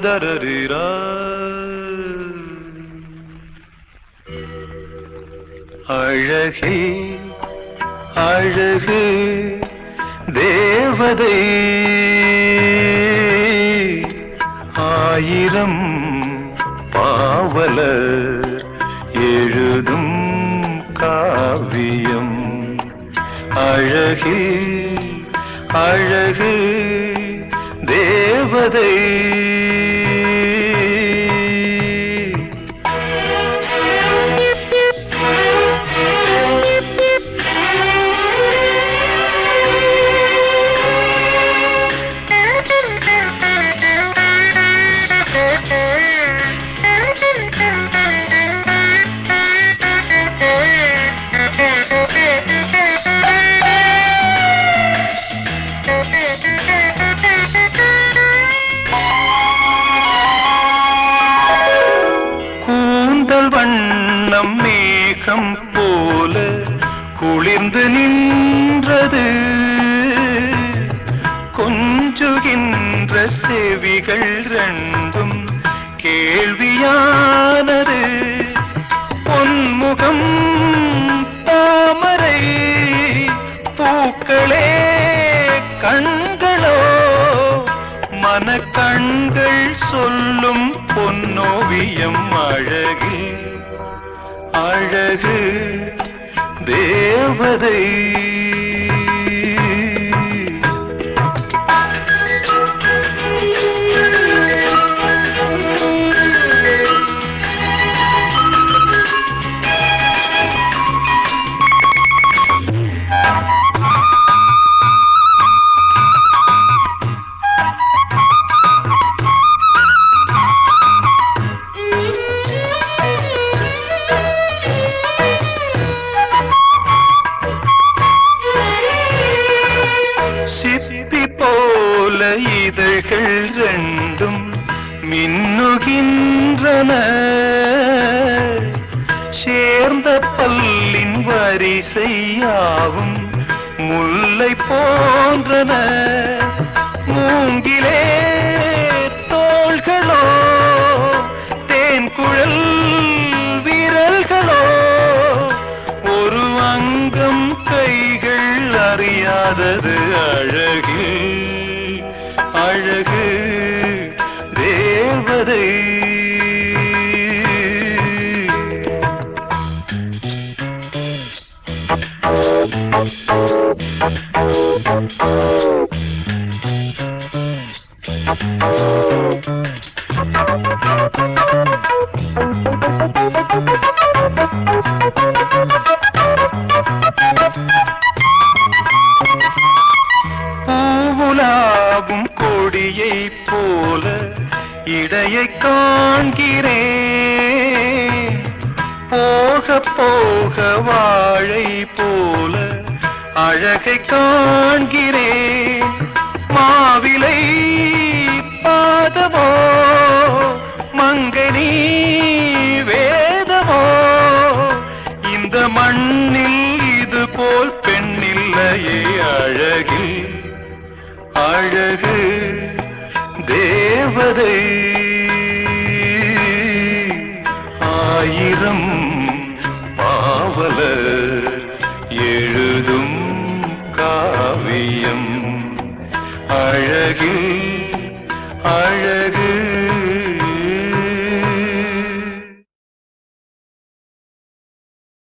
பதரரிரா அழகே அழகு தேவதை ஆயிரம் பாவலர் எழுதும் காவியம் அழகே அழகு தேவதை வண்ணம் மேகம் போல குளிர்ந்து நின்றது கொஞ்சுகின்ற செவிகள் ரெண்டும் கேள்வியானது பொன்முகம் தாமரை பூக்களே கண்களோ மனக்கண்கள் சொல்லும் பொன்னோவியம் அழகு அழகு தேவதை இதழ்கள் ரெண்டும் மின்னுகின்றன சேர்ந்த பல்லின் வரிசையாவும் முல்லை போன்றன மூங்கிலே தோள்களோ தேன்குழல் விரல்களோ ஒரு அங்கம் கைகள் அறியாதது அழகு அழகு தேவதை பூவுலாவும் கொடியை போல இடையை காண்கிறேன் போக போக வாழை போல அழகை காண்கிறேன் மாவிலை பாதமோ மங்கனி வேதமோ இந்த மண்ணில் இது போல் பெண்ணில்லையே அழகில் அழகு தேவதை ஆயிரம் பாவலர் எழுதும் காவியம் அழகு அழகு